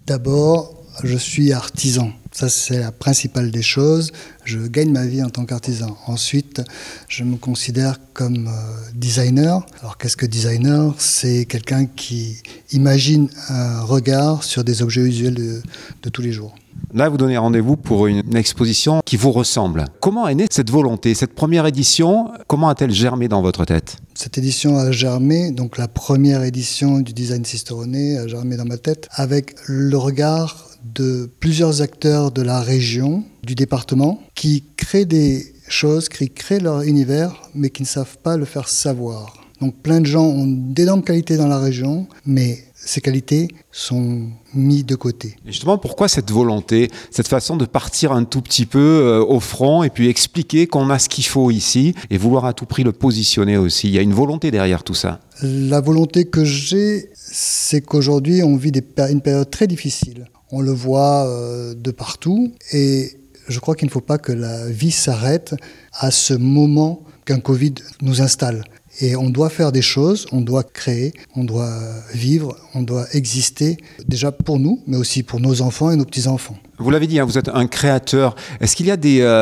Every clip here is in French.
D'abord, je suis artisan. Ça, c'est la principale des choses. Je gagne ma vie en tant qu'artisan. Ensuite, je me considère comme designer. Alors, qu'est-ce que designer ? C'est quelqu'un qui imagine un regard sur des objets usuels de tous les jours. Là, vous donnez rendez-vous pour une exposition qui vous ressemble. Comment est née cette volonté ? Cette première édition, comment a-t-elle germé dans votre tête ? Cette édition a germé, donc la première édition du Design Cisterone a germé dans ma tête, avec le regard de plusieurs acteurs de la région, du département, qui créent des choses, qui créent leur univers, mais qui ne savent pas le faire savoir. Donc plein de gens ont d'énormes qualités dans la région, mais ces qualités sont mises de côté. Et justement, pourquoi cette volonté, cette façon de partir un tout petit peu au front et puis expliquer qu'on a ce qu'il faut ici et vouloir à tout prix le positionner aussi ? Il y a une volonté derrière tout ça. La volonté que j'ai, c'est qu'aujourd'hui, on vit une période très difficile. On le voit de partout et je crois qu'il ne faut pas que la vie s'arrête à ce moment qu'un Covid nous installe. Et on doit faire des choses, on doit créer, on doit vivre, on doit exister, déjà pour nous, mais aussi pour nos enfants et nos petits-enfants. Vous l'avez dit, vous êtes un créateur. Est-ce qu'il y a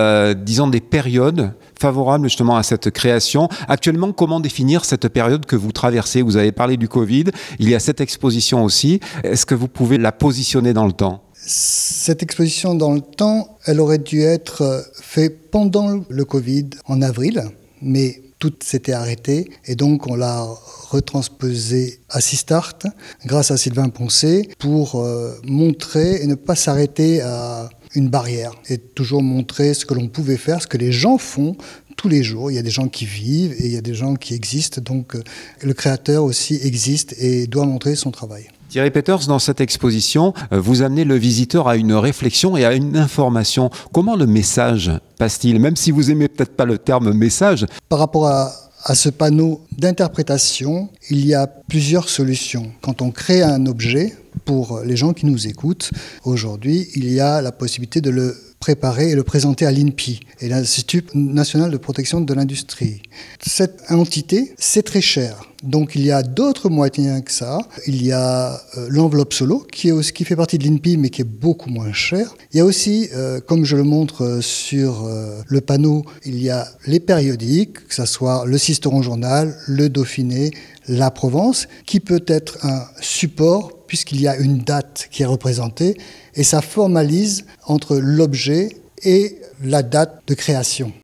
des périodes favorables justement à cette création ? Actuellement, comment définir cette période que vous traversez ? Vous avez parlé du Covid, il y a cette exposition aussi. Est-ce que vous pouvez la positionner dans le temps ? Cette exposition dans le temps, elle aurait dû être faite pendant le Covid, en avril, mais tout s'était arrêté et donc on l'a retransposé à Sistart grâce à Sylvain Poncet pour montrer et ne pas s'arrêter à une barrière et toujours montrer ce que l'on pouvait faire, ce que les gens font tous les jours. Il y a des gens qui vivent et il y a des gens qui existent, donc le créateur aussi existe et doit montrer son travail. Thierry Peeters, dans cette exposition, vous amenez le visiteur à une réflexion et à une information. Comment le message passe-t-il ? Même si vous aimez peut-être pas le terme message. Par rapport à ce panneau d'interprétation, il y a plusieurs solutions. Quand on crée un objet, pour les gens qui nous écoutent, aujourd'hui, il y a la possibilité de le préparer et le présenter à l'INPI, et l'Institut national de protection de l'industrie. Cette entité, c'est très cher. Donc il y a d'autres moyens que ça. Il y a l'enveloppe solo, qui fait partie de l'INPI, mais qui est beaucoup moins cher. Il y a aussi, comme je le montre sur le panneau, il y a les périodiques, que ce soit le Cisteron Journal, le Dauphiné, la Provence, qui peut être un support puisqu'il y a une date qui est représentée et ça formalise entre l'objet et la date de création.